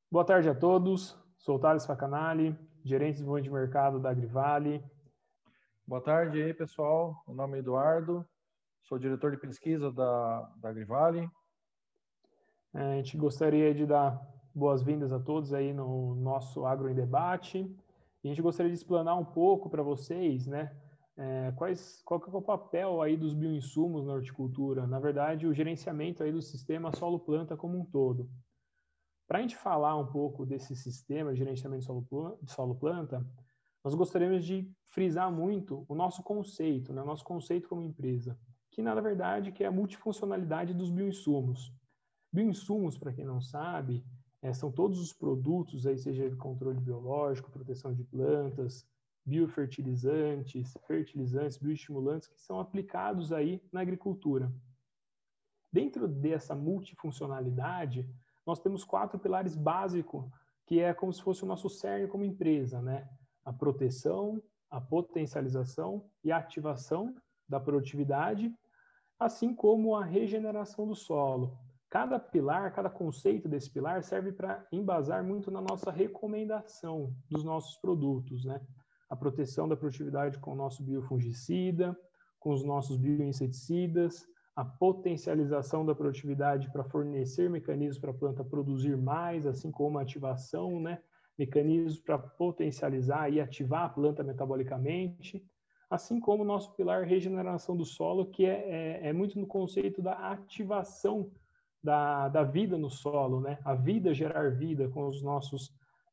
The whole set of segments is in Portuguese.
Boa tarde a todos. Sou o Thales Facanali, gerente de desenvolvimento de mercado da Agrivale. Boa tarde aí, pessoal. Meu nome é Eduardo, sou diretor de pesquisa da Agrivale. A gente gostaria de dar boas-vindas a todos aí no nosso Agro em Debate. E a gente gostaria de explanar um pouco para vocês, né, qual que é o papel aí dos bioinsumos na horticultura. Na verdade, o gerenciamento aí do sistema solo-planta como um todo. Para a gente falar um pouco desse sistema de gerenciamento de solo-planta, nós gostaríamos de frisar muito o nosso conceito, né? O nosso conceito como empresa, que na verdade que é a multifuncionalidade dos bioinsumos. Bioinsumos, para quem não sabe, são todos os produtos, aí, seja de controle biológico, proteção de plantas, biofertilizantes, fertilizantes, bioestimulantes, que são aplicados aí na agricultura. Dentro dessa multifuncionalidade, nós temos 4 pilares básicos, que é como se fosse o nosso cerne como empresa, né? A proteção, a potencialização e a ativação da produtividade, assim como a regeneração do solo. Cada pilar, cada conceito desse pilar serve para embasar muito na nossa recomendação dos nossos produtos, né? A proteção da produtividade com o nosso biofungicida, com os nossos bioinseticidas, a potencialização da produtividade para fornecer mecanismos para a planta produzir mais, assim como a ativação, né? Mecanismos para potencializar e ativar a planta metabolicamente, assim como o nosso pilar regeneração do solo, que é muito no conceito da ativação da vida no solo, né? A vida gerar vida com os nossos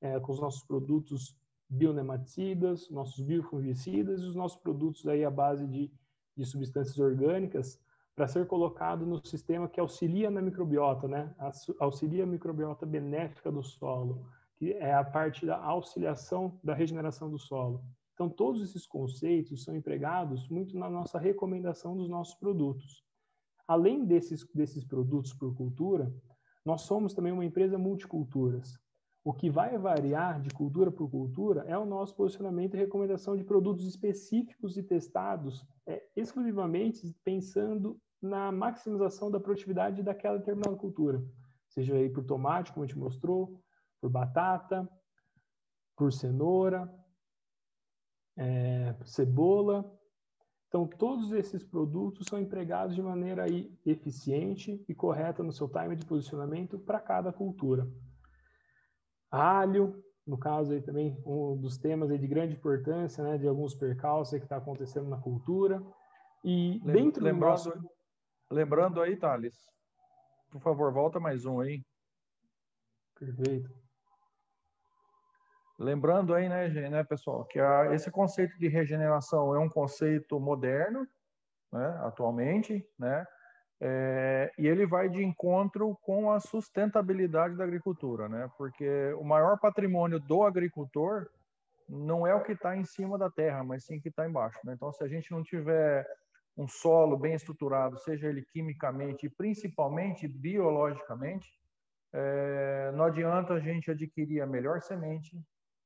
produtos bionematicidas, nossos biofungicidas e os nossos produtos aí à base de substâncias orgânicas para ser colocado no sistema que auxilia na microbiota, né? Auxilia a microbiota benéfica do solo, que é a parte da auxiliação da regeneração do solo. Então, todos esses conceitos são empregados muito na nossa recomendação dos nossos produtos. Além desses produtos por cultura, nós somos também uma empresa multiculturas. O que vai variar de cultura por cultura é o nosso posicionamento e recomendação de produtos específicos e testados exclusivamente pensando na maximização da produtividade daquela determinada cultura. Seja aí por tomate, como a gente mostrou, por batata, por cenoura, cebola. Então, todos esses produtos são empregados de maneira aí eficiente e correta no seu time de posicionamento para cada cultura. Alho, no caso aí também um dos temas aí de grande importância, né, de alguns percalços que está acontecendo na cultura. E dentro do nosso... Lembrando aí, Thales, por favor, volta mais um aí. Perfeito. Lembrando aí, né, pessoal, que esse conceito de regeneração é um conceito moderno, né, atualmente, né, e ele vai de encontro com a sustentabilidade da agricultura, né, porque o maior patrimônio do agricultor não é o que está em cima da terra, mas sim o que está embaixo, né? Então, se a gente não tiver um solo bem estruturado, seja ele quimicamente e principalmente biologicamente, não adianta a gente adquirir a melhor semente,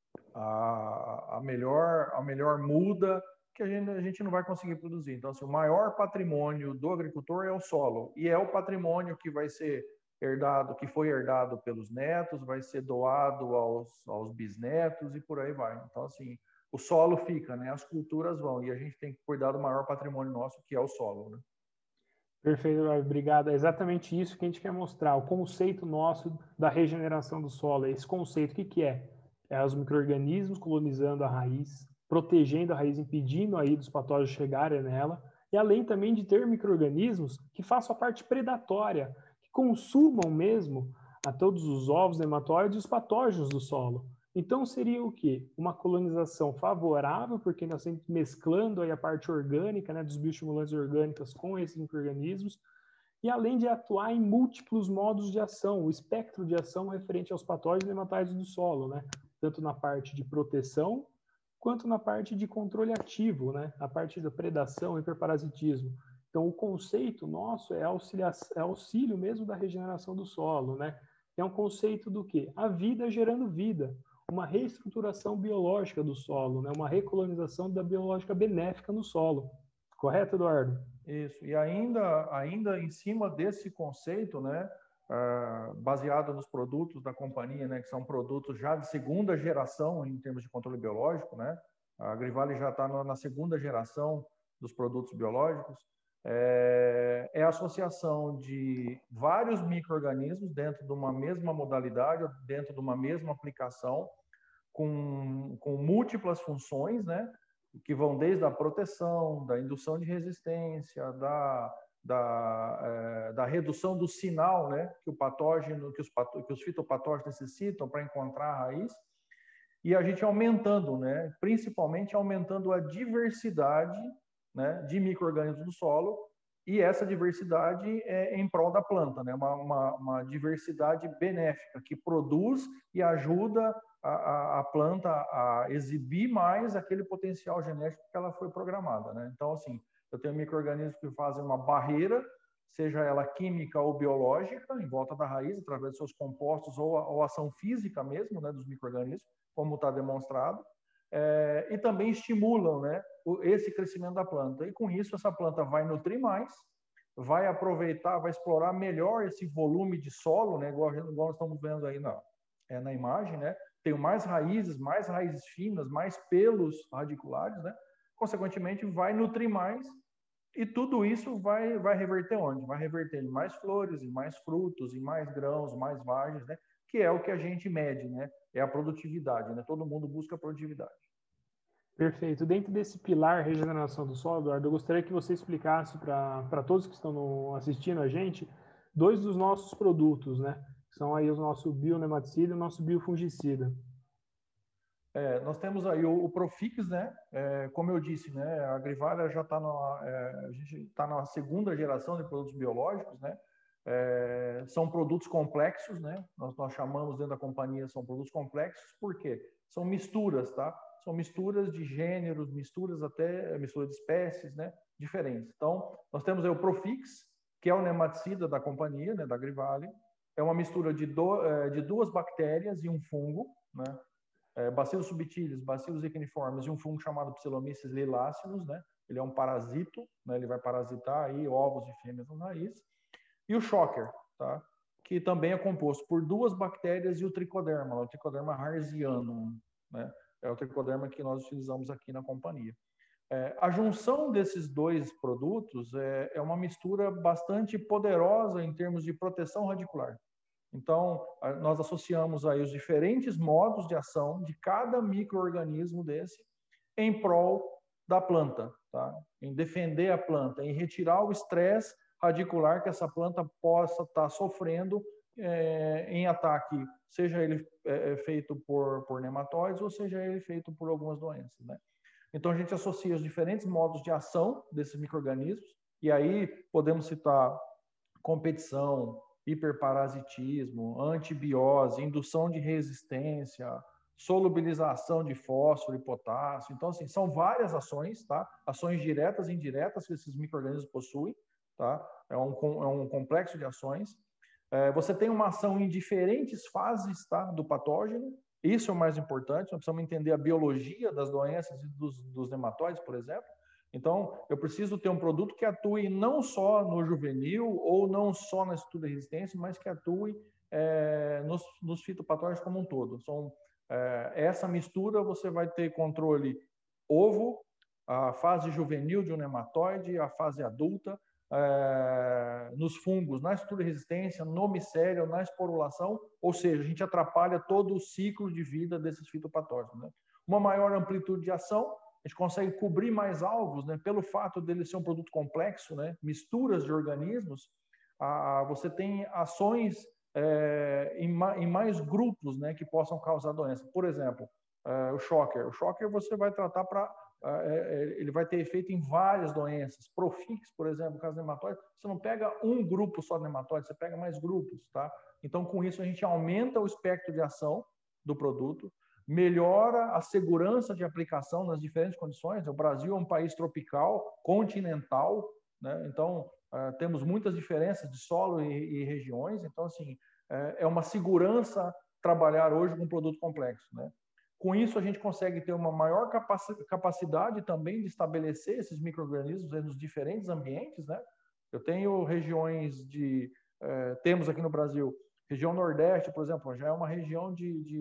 a melhor muda, que a gente não vai conseguir produzir. Então, assim, o maior patrimônio do agricultor é o solo, e é o patrimônio que vai ser herdado, que foi herdado pelos netos, vai ser doado aos bisnetos e por aí vai. Então, assim, o solo fica, né? As culturas vão, e a gente tem que cuidar do maior patrimônio nosso, que é o solo, né? Perfeito, obrigado. É exatamente isso que a gente quer mostrar, o conceito nosso da regeneração do solo. Esse conceito, o que é? É os micro-organismos colonizando a raiz, protegendo a raiz, impedindo aí dos patógenos chegarem nela, e além também de ter micro-organismos que façam a parte predatória, que consumam mesmo a todos os ovos, nematóides e os patógenos do solo. Então seria o quê? Uma colonização favorável, porque nós estamos mesclando aí a parte orgânica, né, dos bioestimulantes orgânicos com esses micro-organismos, e além de atuar em múltiplos modos de ação, o espectro de ação referente aos patógenos e nematóides do solo, né? Tanto na parte de proteção, quanto na parte de controle ativo, né? A parte da predação e hiperparasitismo. Então, o conceito nosso é auxílio mesmo da regeneração do solo, né? É um conceito do quê? A vida gerando vida, uma reestruturação biológica do solo, né? Uma recolonização da biológica benéfica no solo. Correto, Eduardo? Isso. E ainda em cima desse conceito, né, baseado nos produtos da companhia, né, que são produtos já de segunda geração em termos de controle biológico, né? A Agrivale já está na segunda geração dos produtos biológicos. É a associação de vários micro-organismos dentro de uma mesma modalidade, dentro de uma mesma aplicação, com múltiplas funções, né? Que vão desde a proteção, da indução de resistência, da redução do sinal, né, que o patógeno, que os fitopatógenos necessitam para encontrar a raiz, e a gente aumentando, né, principalmente aumentando a diversidade, né, de micro-organismos do solo, e essa diversidade é em prol da planta, né, uma diversidade benéfica que produz e ajuda a planta a exibir mais aquele potencial genético que ela foi programada, né? Então, assim, eu tenho micro-organismos que fazem uma barreira, seja ela química ou biológica, em volta da raiz, através de seus compostos ou ação física mesmo, né, dos micro-organismos, como está demonstrado, e também estimulam, né, esse crescimento da planta. E com isso, essa planta vai nutrir mais, vai aproveitar, vai explorar melhor esse volume de solo, né, igual nós estamos vendo aí na imagem, né? Tenho mais raízes finas, mais pelos radiculares, né? Consequentemente, vai nutrir mais, e tudo isso vai reverter onde? Vai reverter em mais flores, em mais frutos, em mais grãos, mais vagens, né? Que é o que a gente mede, né? É a produtividade, né? Todo mundo busca produtividade. Perfeito. Dentro desse pilar regeneração do solo, Eduardo, eu gostaria que você explicasse para todos que estão assistindo a gente 2 dos nossos produtos, né? São aí o nosso bionematicida e o nosso biofungicida. Nós temos aí o Profix, né? Como eu disse, né? A Agrivale já está a gente está na segunda geração de produtos biológicos, né? São produtos complexos, né? Nós chamamos dentro da companhia, são produtos complexos, por quê? São misturas, tá? São misturas de gêneros, mistura de espécies, né? Diferentes. Então, nós temos aí o Profix, que é o nematicida da companhia, né? Da Agrivale. É uma mistura de 2 bactérias e um fungo, né? Bacillus subtilis, Bacillus equiniformes e um fungo chamado Psilomices lilacinus, né? Ele é um parasito, né? Ele vai parasitar aí ovos de fêmeas na raiz. E o Shocker, tá? Que também é composto por 2 bactérias e o Trichoderma harzianum, né? É o tricoderma que nós utilizamos aqui na companhia. A junção desses 2 produtos é uma mistura bastante poderosa em termos de proteção radicular. Então, nós associamos aí os diferentes modos de ação de cada micro-organismo desse em prol da planta, tá? Em defender a planta, em retirar o estresse radicular que essa planta possa estar sofrendo em ataque, seja ele feito por nematóides ou seja ele feito por algumas doenças, né? Então, a gente associa os diferentes modos de ação desses micro-organismos, e aí podemos citar competição, hiperparasitismo, antibiose, indução de resistência, solubilização de fósforo e potássio. Então, assim, são várias ações, tá? Ações diretas e indiretas que esses micro-organismos possuem, tá? É um complexo de ações. Você tem uma ação em diferentes fases, tá? Do patógeno. Isso é o mais importante. Nós precisamos entender a biologia das doenças e dos nematóides, por exemplo. Então, eu preciso ter um produto que atue não só no juvenil ou não só na estrutura de resistência, mas que atue nos fitopatógenos como um todo. Essa mistura você vai ter controle ovo, a fase juvenil de um nematóide, a fase adulta, nos fungos, na estrutura de resistência, no micélio, na esporulação, ou seja, a gente atrapalha todo o ciclo de vida desses fitopatógenos, né? Uma maior amplitude de ação, a gente consegue cobrir mais alvos, né? Pelo fato dele ser um produto complexo, né? Misturas de organismos, você tem ações em mais grupos, né? Que possam causar doença. Por exemplo, o Shocker. O Shocker você vai tratar ele vai ter efeito em várias doenças. Profix, por exemplo, no caso do nematóide, você não pega um grupo só de nematóide, você pega mais grupos, tá? Então, com isso, a gente aumenta o espectro de ação do produto, melhora a segurança de aplicação nas diferentes condições. O Brasil é um país tropical, continental, né? Então, temos muitas diferenças de solo e regiões. Então, assim, é uma segurança trabalhar hoje com um produto complexo, né? Com isso, a gente consegue ter uma maior capacidade também de estabelecer esses micro-organismos nos diferentes ambientes, né? Eu tenho regiões de temos aqui no Brasil. Região Nordeste, por exemplo, já é uma região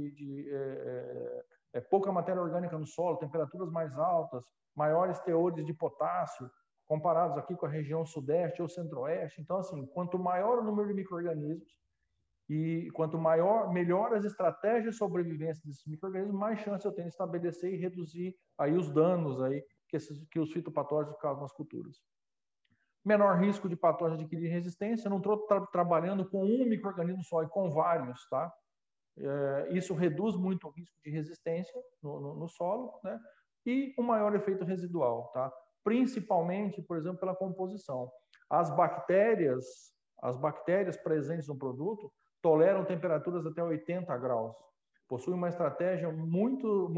pouca matéria orgânica no solo, temperaturas mais altas, maiores teores de potássio, comparados aqui com a região Sudeste ou Centro-Oeste. Então, assim, quanto maior o número de micro-organismos e quanto melhor as estratégias de sobrevivência desses micro-organismos, mais chance eu tenho de estabelecer e reduzir aí os danos aí que os fitopatógenos causam nas culturas. Menor risco de patógeno adquirir resistência, não estou trabalhando com um micro-organismo só e com vários, tá? Isso reduz muito o risco de resistência no solo, né? E um maior efeito residual, tá? Principalmente, por exemplo, pela composição. As bactérias presentes no produto toleram temperaturas até 80 graus. Possui uma estratégia muito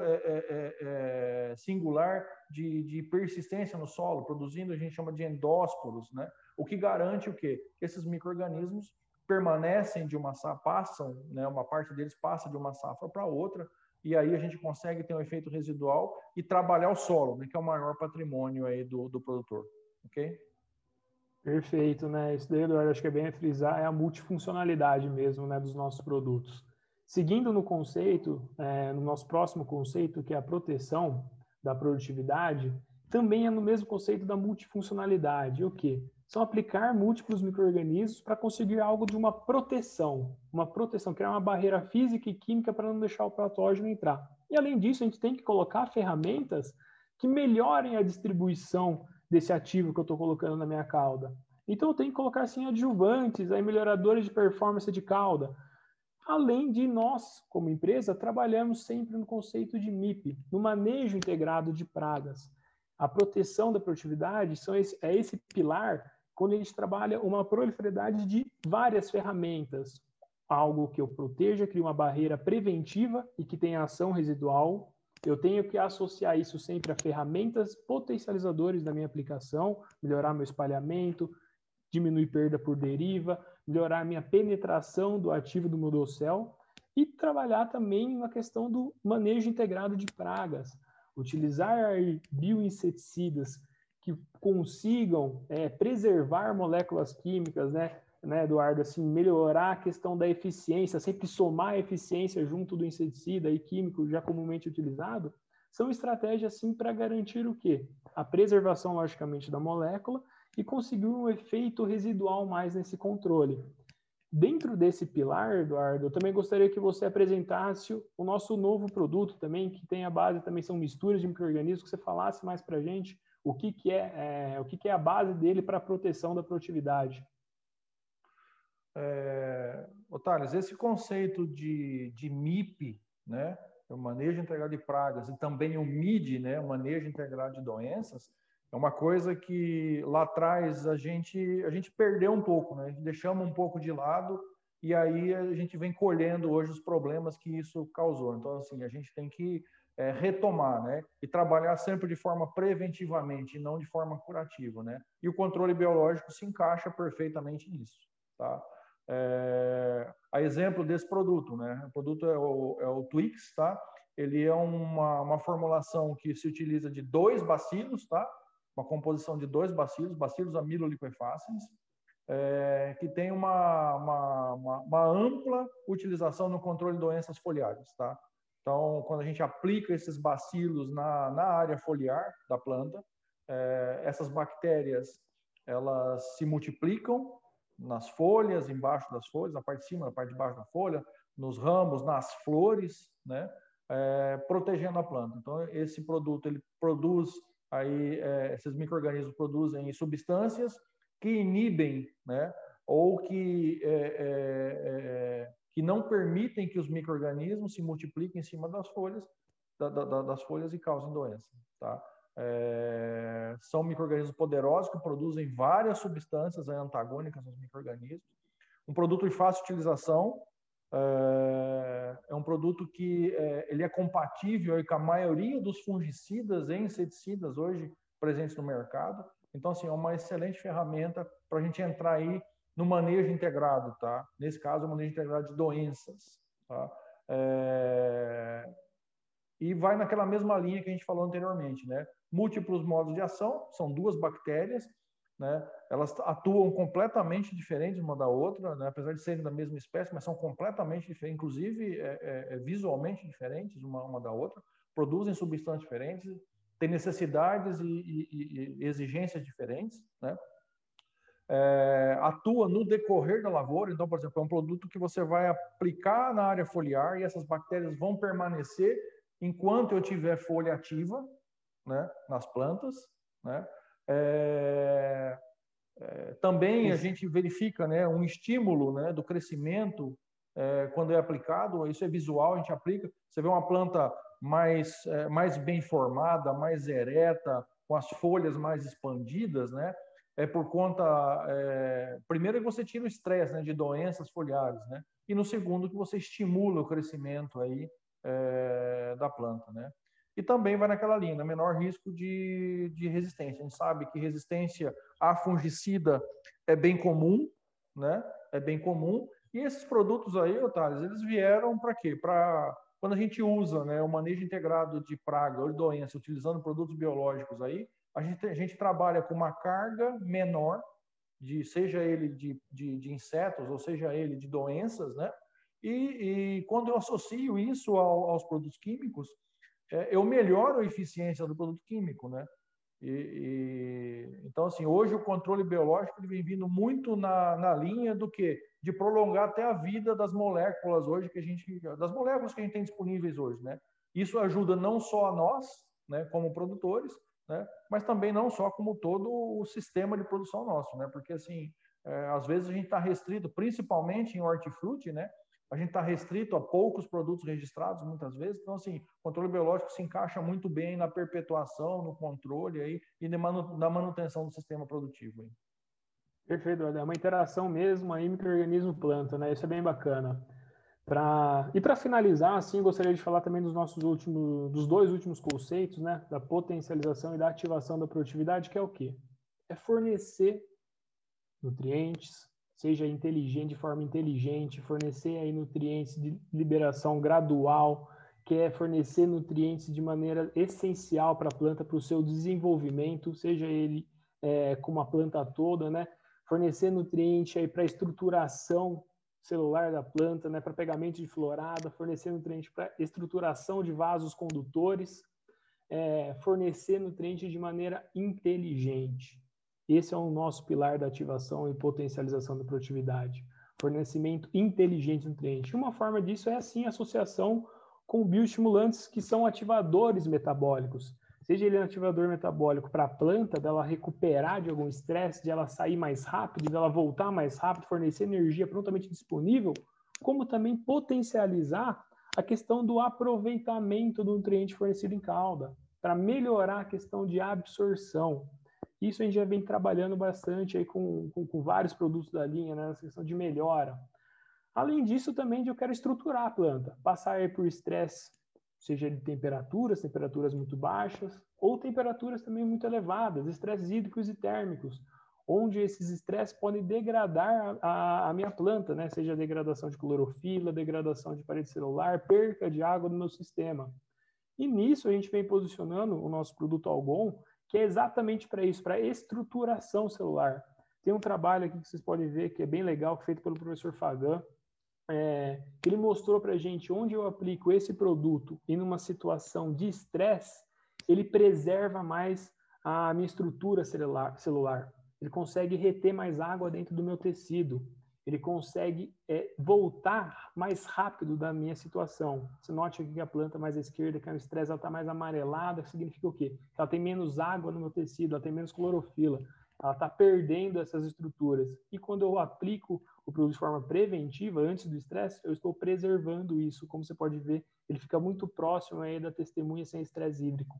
singular de persistência no solo, produzindo, a gente chama de endósporos, né? O que garante o quê? Que esses micro-organismos permanecem de uma safra, passam, né? Uma parte deles passa de uma safra para outra, e aí a gente consegue ter um efeito residual e trabalhar o solo, né? Que é o maior patrimônio aí do produtor, ok? Perfeito, né? Isso daí, Eduardo, acho que é bem a frisar, é a multifuncionalidade mesmo, né, dos nossos produtos. Seguindo no conceito, no nosso próximo conceito, que é a proteção da produtividade, também é no mesmo conceito da multifuncionalidade. O quê? São aplicar múltiplos micro-organismos para conseguir algo de uma proteção, criar uma barreira física e química para não deixar o patógeno entrar. E além disso, a gente tem que colocar ferramentas que melhorem a distribuição desse ativo que eu estou colocando na minha cauda. Então eu tenho que colocar assim adjuvantes, aí melhoradores de performance de cauda. Além de nós, como empresa, trabalhamos sempre no conceito de MIP, no manejo integrado de pragas. A proteção da produtividade é esse pilar quando a gente trabalha uma proliferidade de várias ferramentas. Algo que eu proteja, crie uma barreira preventiva e que tenha ação residual. Eu tenho que associar isso sempre a ferramentas potencializadores da minha aplicação, melhorar meu espalhamento, diminuir perda por deriva, melhorar a minha penetração do ativo do meu dossel e trabalhar também na questão do manejo integrado de pragas. Utilizar bioinseticidas que consigam preservar moléculas químicas, né, Eduardo, assim, melhorar a questão da eficiência, sempre somar a eficiência junto do inseticida e químico já comumente utilizado, são estratégias, assim, para garantir o quê? A preservação, logicamente, da molécula e conseguir um efeito residual mais nesse controle. Dentro desse pilar, Eduardo, eu também gostaria que você apresentasse o nosso novo produto também, que tem a base, também são misturas de micro-organismos, que você falasse mais para a gente o que é a base dele para a proteção da produtividade. Otales, esse conceito de MIP, né, o manejo integrado de pragas, e também o MID, né, o manejo integrado de doenças, é uma coisa que lá atrás a gente perdeu um pouco, né, deixamos um pouco de lado e aí a gente vem colhendo hoje os problemas que isso causou. Então, assim, a gente tem que retomar, né, e trabalhar sempre de forma preventivamente e não de forma curativa, né, e o controle biológico se encaixa perfeitamente nisso, tá? A exemplo desse produto, né? O produto é o Twix, tá? Ele é uma formulação que se utiliza de 2 bacilos, tá? Uma composição de 2 bacilos amiloliquefáceis, que tem uma ampla utilização no controle de doenças foliares, tá? Então, quando a gente aplica esses bacilos na área foliar da planta, essas bactérias elas se multiplicam nas folhas, embaixo das folhas, na parte de cima, na parte de baixo da folha, nos ramos, nas flores, né? Protegendo a planta. Então, esse produto ele produz aí esses micro-organismos produzem substâncias que inibem, né? Ou que não permitem que os micro-organismos se multipliquem em cima das folhas, das folhas e causem doença, tá? São micro-organismos poderosos que produzem várias substâncias antagônicas aos micro-organismos. Um produto de fácil utilização, é um produto que ele é compatível com a maioria dos fungicidas e inseticidas hoje presentes no mercado. Então, assim, é uma excelente ferramenta para a gente entrar aí no manejo integrado, tá? Nesse caso, o manejo integrado de doenças, tá? E vai naquela mesma linha que a gente falou anteriormente, né? Múltiplos modos de ação, são 2 bactérias, né? Elas atuam completamente diferentes uma da outra, né? Apesar de serem da mesma espécie, mas são completamente diferentes, inclusive visualmente diferentes uma da outra, produzem substâncias diferentes, têm necessidades e exigências diferentes, né? Atua no decorrer da lavoura. Então, por exemplo, é um produto que você vai aplicar na área foliar e essas bactérias vão permanecer enquanto eu tiver folha ativa, né, nas plantas, né? Também a gente verifica, né, um estímulo, né, do crescimento quando é aplicado. Isso é visual, a gente aplica. Você vê uma planta mais bem formada, mais ereta, com as folhas mais expandidas, né? Por conta, primeiro que você tira o estresse, né, de doenças foliares, né? E no segundo que você estimula o crescimento aí da planta, né? E também vai naquela linha, menor risco de resistência. A gente sabe que resistência a fungicida é bem comum, né? É bem comum. E esses produtos aí, Otávio, eles vieram para quê? Para quando a gente usa, né, o manejo integrado de praga ou de doença utilizando produtos biológicos aí, a gente trabalha com uma carga menor, seja ele de insetos ou seja ele de doenças, né? E quando eu associo isso aos produtos químicos, eu melhoro a eficiência do produto químico, né? Então, assim, hoje o controle biológico ele vem vindo muito na linha do que de prolongar até a vida das moléculas hoje das moléculas que a gente tem disponíveis hoje, né? Isso ajuda não só a nós, né, como produtores, né, mas também não só como todo o sistema de produção nosso, né? Porque assim, às vezes a gente está restrito, principalmente em hortifruti, né? A gente está restrito a poucos produtos registrados, muitas vezes. Então, assim, o controle biológico se encaixa muito bem na perpetuação, no controle aí, e na manutenção do sistema produtivo. Aí. Perfeito, é uma interação mesmo aí micro-organismo-planta, né? Isso é bem bacana. E para finalizar, assim, gostaria de falar também dos dois últimos conceitos, né? Da potencialização e da ativação da produtividade, que é o quê? É fornecer nutrientes, seja inteligente, de forma inteligente, fornecer aí nutrientes de liberação gradual, que é fornecer nutrientes de maneira essencial para a planta, para o seu desenvolvimento, seja ele como a planta toda, né? Fornecer nutriente aí para a estruturação celular da planta, né? Para pegamento de florada, fornecer nutriente para estruturação de vasos condutores, fornecer nutriente de maneira inteligente. Esse é o nosso pilar da ativação e potencialização da produtividade. Fornecimento inteligente de nutriente. Uma forma disso é, assim, a associação com bioestimulantes que são ativadores metabólicos. Seja ele um ativador metabólico para a planta, dela recuperar de algum estresse, de ela sair mais rápido, de ela voltar mais rápido, fornecer energia prontamente disponível, como também potencializar a questão do aproveitamento do nutriente fornecido em cauda, para melhorar a questão de absorção. Isso a gente já vem trabalhando bastante aí com vários produtos da linha, né, nessa questão de melhora. Além disso, também eu quero estruturar a planta, passar aí por estresse, seja de temperaturas muito baixas, ou temperaturas também muito elevadas, estresses hídricos e térmicos, onde esses estresses podem degradar a minha planta, né? Seja a degradação de clorofila, degradação de parede celular, perca de água no meu sistema. E nisso a gente vem posicionando o nosso produto Algon, que é exatamente para isso, para estruturação celular. Tem um trabalho aqui que vocês podem ver, que é bem legal, feito pelo professor Fagan. Ele mostrou para a gente onde eu aplico esse produto e numa situação de estresse, ele preserva mais a minha estrutura celular. Ele consegue reter mais água dentro do meu tecido. Ele consegue voltar mais rápido da minha situação. Você note aqui que a planta mais à esquerda, que é o estresse, ela está mais amarelada, que significa o quê? Que ela tem menos água no meu tecido, ela tem menos clorofila, ela está perdendo essas estruturas. E quando eu aplico o produto de forma preventiva, antes do estresse, eu estou preservando isso. Como você pode ver, ele fica muito próximo aí da testemunha sem estresse hídrico.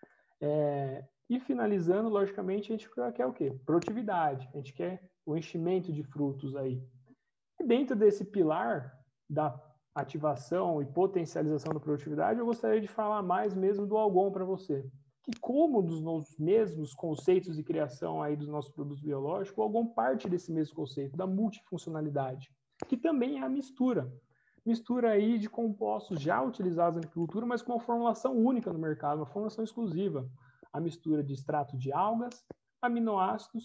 E finalizando, logicamente, a gente quer o quê? Produtividade. A gente quer o enchimento de frutos aí. E dentro desse pilar da ativação e potencialização da produtividade, eu gostaria de falar mais mesmo do Algon para você. Que como dos mesmos conceitos de criação aí dos nossos produtos biológicos, o Algon parte desse mesmo conceito, da multifuncionalidade, que também é a mistura. Mistura aí de compostos já utilizados na agricultura, mas com uma formulação única no mercado, uma formulação exclusiva. A mistura de extrato de algas, aminoácidos,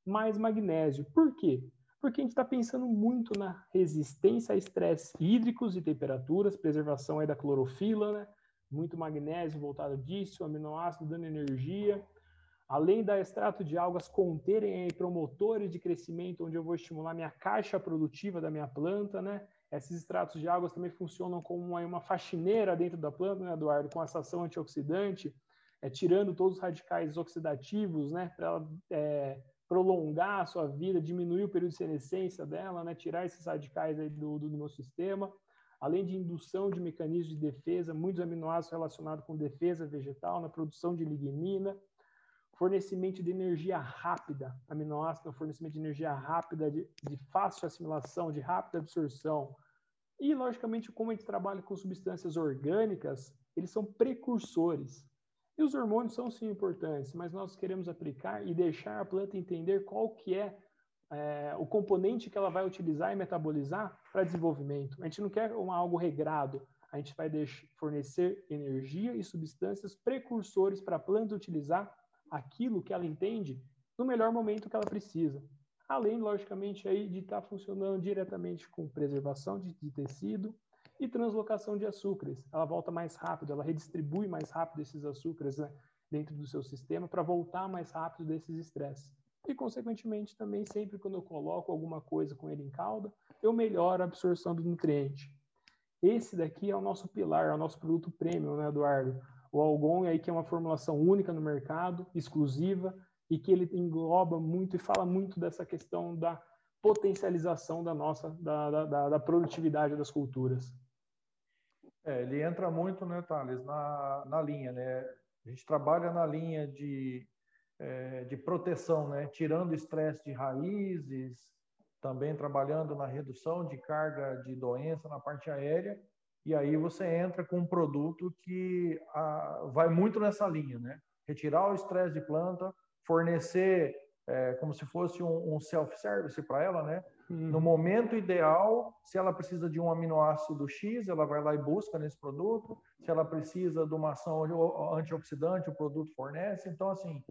mais magnésio. Por quê? Porque a gente está pensando muito na resistência a estresses hídricos e temperaturas, preservação aí da clorofila, né? Muito magnésio voltado disso, aminoácido dando energia. Além da extrato de algas conterem aí promotores de crescimento, onde eu vou estimular minha caixa produtiva da minha planta, né? Esses extratos de algas também funcionam como uma faxineira dentro da planta, né, Eduardo, com essa ação antioxidante, tirando todos os radicais oxidativos, né, para ela prolongar a sua vida, diminuir o período de senescência dela, né, tirar esses radicais aí do meu sistema. Além de indução de mecanismos de defesa, muitos aminoácidos relacionados com defesa vegetal, na produção de lignina, fornecimento de energia rápida, aminoácido, fornecimento de energia rápida, de fácil assimilação, de rápida absorção. E, logicamente, como a gente trabalha com substâncias orgânicas, eles são precursores. E os hormônios são, sim, importantes, mas nós queremos aplicar e deixar a planta entender qual que é o componente que ela vai utilizar e metabolizar para desenvolvimento. A gente não quer algo regrado, a gente vai fornecer energia e substâncias precursores para a planta utilizar aquilo que ela entende no melhor momento que ela precisa. Além, logicamente, aí de estar funcionando diretamente com preservação de tecido e translocação de açúcares. Ela volta mais rápido, ela redistribui mais rápido esses açúcares, né, dentro do seu sistema para voltar mais rápido desses estresses. E, consequentemente, também sempre quando eu coloco alguma coisa com ele em calda, eu melhoro a absorção do nutriente. Esse daqui é o nosso pilar, é o nosso produto premium, né, Eduardo? O Algon aí que é uma formulação única no mercado, exclusiva, e que ele engloba muito e fala muito dessa questão da potencialização da produtividade das culturas. Ele entra muito, né, Thales, na linha, né? A gente trabalha na linha de proteção, né? Tirando estresse de raízes, também trabalhando na redução de carga de doença na parte aérea, e aí você entra com um produto que vai muito nessa linha, né? Retirar o estresse de planta, fornecer como se fosse um self-service para ela, né? No momento ideal, se ela precisa de um aminoácido X, ela vai lá e busca nesse produto. Se ela precisa de uma ação antioxidante, o produto fornece. Então, assim,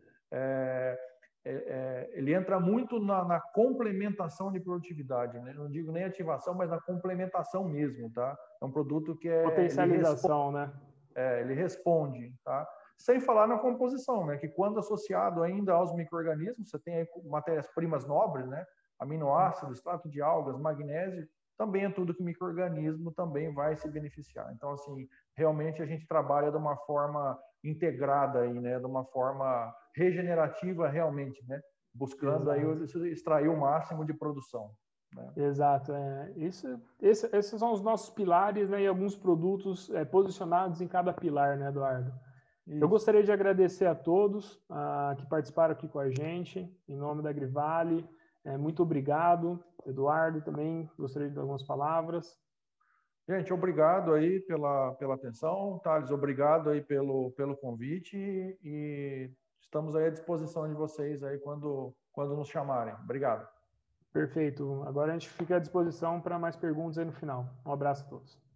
ele entra muito na complementação de produtividade, né? Não digo nem ativação, mas na complementação mesmo, tá? É um produto que potencialização, né? Ele responde, tá? Sem falar na composição, né? Que quando associado ainda aos micro-organismos, você tem aí matérias-primas nobres, né? Aminoácidos, extrato de algas, magnésio, também é tudo que o micro-organismo também vai se beneficiar. Então, assim, realmente a gente trabalha de uma forma integrada aí, né? De uma forma regenerativa realmente, né? Buscando aí extrair o máximo de produção. Né? Exato. Esses são os nossos pilares, né? E alguns produtos posicionados em cada pilar, né, Eduardo? Isso. Eu gostaria de agradecer a todos que participaram aqui com a gente, em nome da Agrivale. Muito obrigado. Eduardo, também gostaria de dar algumas palavras. Gente, obrigado aí pela atenção. Thales, obrigado aí pelo convite e estamos aí à disposição de vocês aí quando nos chamarem. Obrigado. Perfeito. Agora a gente fica à disposição para mais perguntas aí no final. Um abraço a todos.